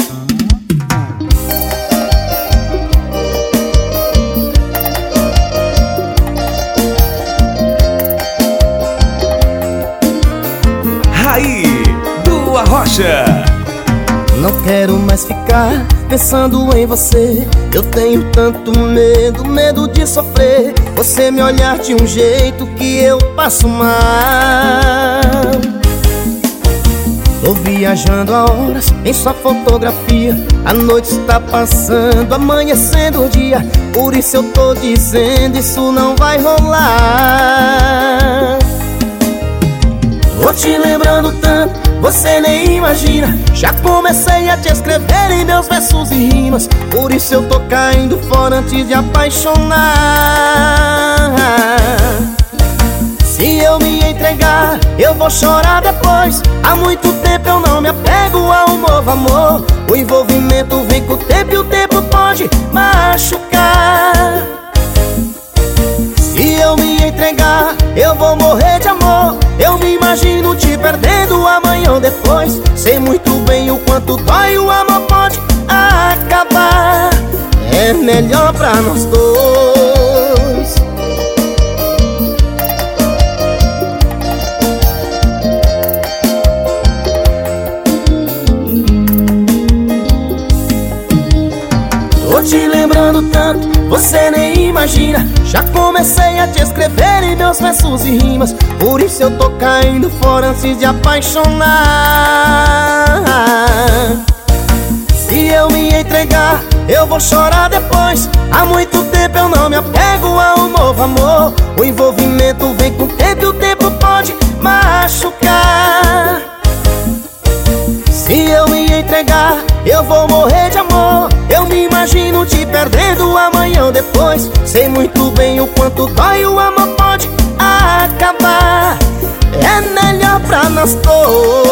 Raí do Arrocha. Não quero mais ficar pensando em você. Eu tenho tanto medo, medo de sofrer. Você me olhar de um jeito que eu passo mal. Tô viajando há horas em sua fotografia. A noite está passando, amanhecendo o dia. Por isso eu tô dizendo, isso não vai rolar. Tô te lembrando tanto, você nem imagina. Já comecei a te escrever em meus versos e rimas. Por isso eu tô caindo fora antes de apaixonar. Se eu me entregar, eu vou chorar depois. Há muito tempo eu não me apego a um novo amor. O envolvimento vem com o tempo e o tempo pode machucar. Se eu me entregar, eu vou morrer de amor. Eu me imagino te perdendo amanhã ou depois. Sei muito bem o quanto dói, o amor pode acabar. É melhor pra nós dois. Tô te lembrando tanto, você nem imagina. Já comecei a te escrever em meus versos e rimas. Por isso eu tô caindo fora antes de apaixonar. Se eu me entregar, eu vou chorar depois. Há muito tempo eu não me apego a um novo amor. O envolvimento vem com o tempo e o tempo pode machucar. Se eu me entregar, eu vou morrer de amor. Eu me imagino te perdendo amanhã ou depois. Sei muito bem o quanto dói, o amor pode acabar. É melhor pra nós dois.